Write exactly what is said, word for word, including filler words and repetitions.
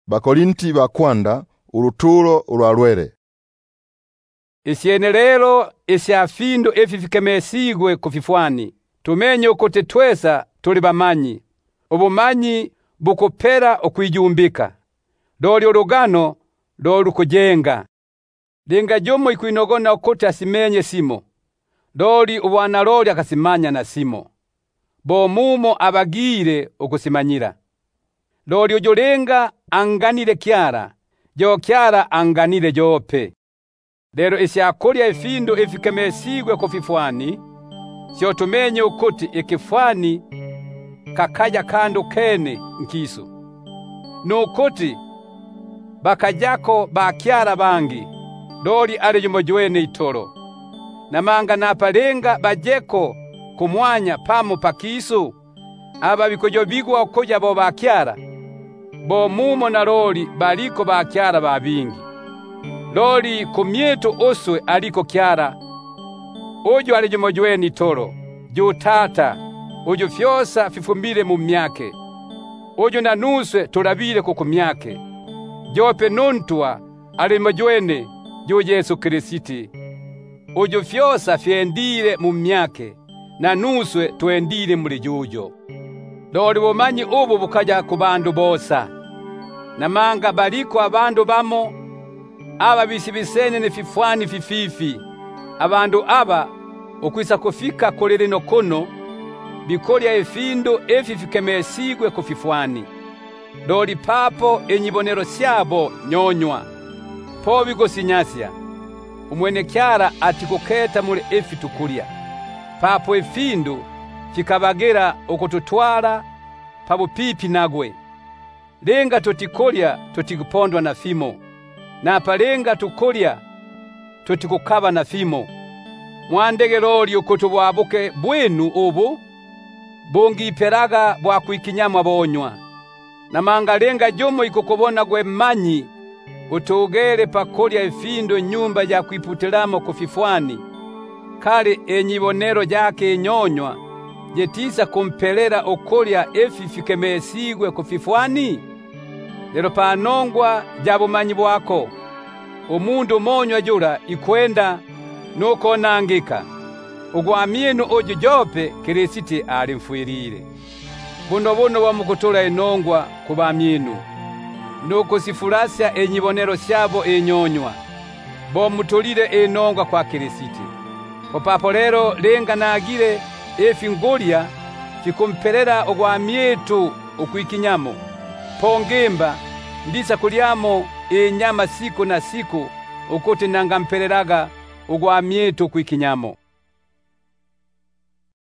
Bakorinti ba kwanda uruturo urwarwere. Isyene rero isyafindo efifikemesigwe kufifwani. Tumenye ukote twesa tuli bamanyi. Ubumanyi bukopera okwijumbika. Doli urugano doli kujenga. Linga jomo ikuinogona ukote asimenye simo. Doli ubwana loli akasimanya na simo. Bo mumo abagire okusimanyira. Doli ujolenga anganire kyara. Jo kyara anganire jope. Lero isyakulya ifindo efikemesigwe kufifwani. Sio tumenye ukuti ikifwani kakaja kando kene nkisu. Nukuti bakajako bakyara bangi. Doli ali jumojwene itoro. Namanga napalenga bajeko kumwanya pamo pakisu. Aba bikojo bigwa okoja bo bakyara. Bo mumo na loli baliko bakyara babingi. Loli kumyeto oswe aliko kyara. Uju alijumojweni itoro. Ju tata. Uju fyosa fifumbile mu myake. Uju nanuswe turabile kukumyake. Jope nuntua alimojwene ju Yesu Krisiti. Uju fyosa fiendile mu myake. Nanuswe tuendile muli jujo. Loli bumanyi ubu bukaja kubandu bosa. Namanga baliko abandu bamo. Aba bisibisene ni fifwani fififi. Abandu aba ukwisa kufika kolere no kono bikolya efindo efifikemesigwe kufifwani. Doli papo enyibonero syabo nyonywa. Po bigosinyasya. Umwene kyara atikuketa mule efi tukulya. Papo efindo fikabagera okututwala pabupipi nagwe. Lenga totikolya totikupondwa na fimo. Na palenga tukolya totikukaba na fimo. Mwandege loli ukutubwabuke bwenu ubu bongi iperaga bwa kuikinyamwa bonywa. Namanga lenga jomo ikukubona gwe manyi utugere pakolya efindo nyumba ya kuiputilamo kufifwani. Kale enyibonero jake nyonywa jetisa kumpelera okolya efifikemesigwe kufifwani. Lero panongwa jabumanyi bwako. Umundu monywa jura ikwenda nuko nangika. Ugwamienu uju jope Krisiti alimfuirire. Buno buno wamukutula enongwa kubamienu. Nuko sifurasya enyibonero syabo enyonywa. Bo mutulire enongwa kwa Krisiti. Popapo lero lenga nagire efingulya fikumperera ugwamietu ukwikinyamo. Pongemba ndisa kulyamo enyama siku na siku ukuti nangampereraga ugwamietu kwikinyamo.